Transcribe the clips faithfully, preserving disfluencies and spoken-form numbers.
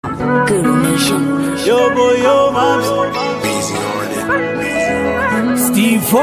Guru Nation. Yo boy, yo maps. Steve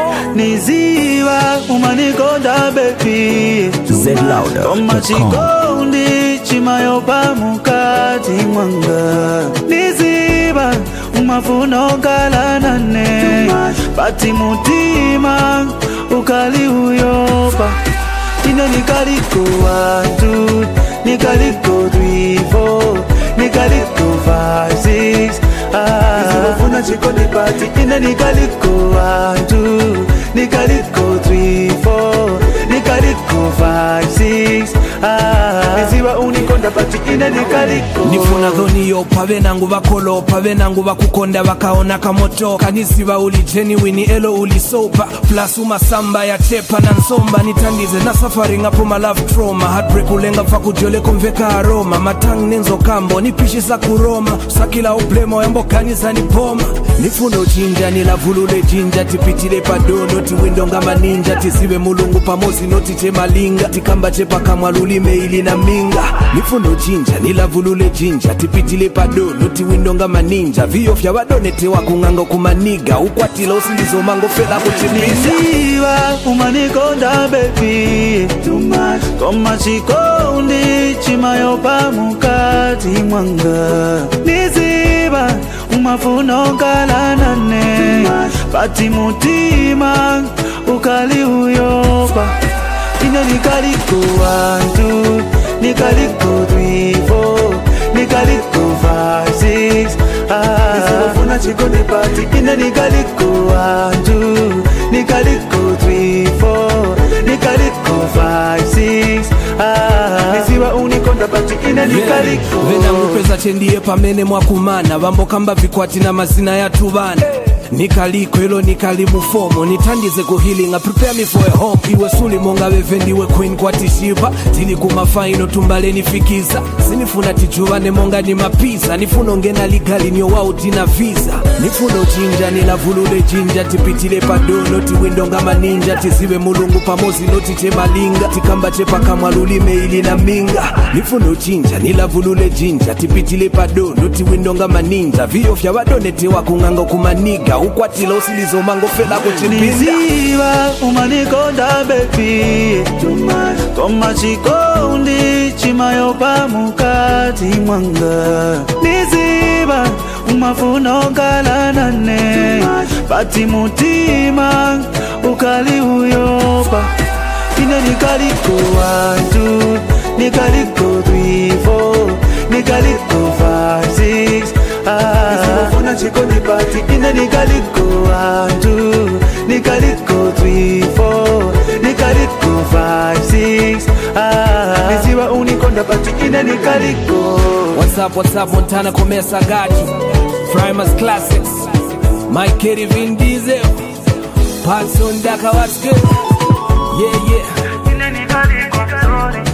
Niziwa umanikonda baby. Z Louder Koma chikondi chimayo pamukati mwanga. Niziwa umafuna kala nane. Pati mutima ukali uyopa. Ine nikaliko watu, nikaliko three four, nikaliko five six. Ah, nisipofuna chikondi pati. Ine nikaliko watu, nikaliko three four, nikaliko five six. Ah, nisiwa unikonda pati. Ine nikaliko. Nifuna dhoni yopa venangu vakolopa venangu vakukonda vakaona kamoto kanisiva uli genuine elo uli sopa plus umasamba ya tepa na nsomba nitandize na safari ngapo ma love trauma heartbreak ulenga fakujole kumveka aroma matang nenzo kambo nipishisa kuroma sakila uplemo yambo kanisa ni poma nifuno jinja nilavulule jinja tipitile padono tiwindo ngama ninja tisiwe mulungu pamozi noti temalinga tikamba chepa kamwaluli meili na minga nifuno jinja nilavulule jinja tipitile padono tiwindo ngama ninja vio fya wadonete wakungango kumaniga ukwatila usilizo mango fela kuchimiza Niziwa umanikonda baby too much Koma chikondi chimayo pamukati mwanga Niziwa umafuna kala nane Pati mutima ukali uyopa Ine nikaliko one nikaliko three four nikaliko five six. Ah, nisipofuna chikondi pati. Ine nikaliko one nikaliko three four nikaliko five six. Ah, nisiwa unikonda pati. Ine nikaliko yeah. Vena mupeza chendiye pamene mwakumana vambo kamba vikwati na mazina ya tubana nikaliko ilo nikalimufomo nitandize kuhilinga prepare me for a home iwe suli monga wevendiwe queen kwa tishiba tili kumafaino tumbale nifikiza sinifuna tijuvane monga ni mapisa nifuno ngena ligali nyo wao tina visa nifuno jinja nilavulule jinja tipitile padono tiwindo ngama ninja tiziwe mulungu pamozi noti temalinga tikamba chepa kamwaluli meili na minga nifuno jinja nilavulule jinja tipitile padono tiwindo ngama ninja vio fya wadonete wakungango kumaniga ukwatila usilizo mango fela kuchipinda Niziwa umanikonda baby too much Koma chikondi chimayo pamukati mwanga Niziwa umafuna kala nane Pati mutima ukali uyopa Ine nikaliko one nikaliko three four nikaliko five six. Ah, nisipofuna chikondi pati. Ine nikaliko one nikaliko three four nikaliko five six. Ah, nisiwa unikonda pati. Ine nikaliko. What's up, what's up, Montana Komesa Gachi Primus Classics Mike Kerry Vin Diesel Patson Daka, what's good? Yeah, yeah. Ine nikaliko.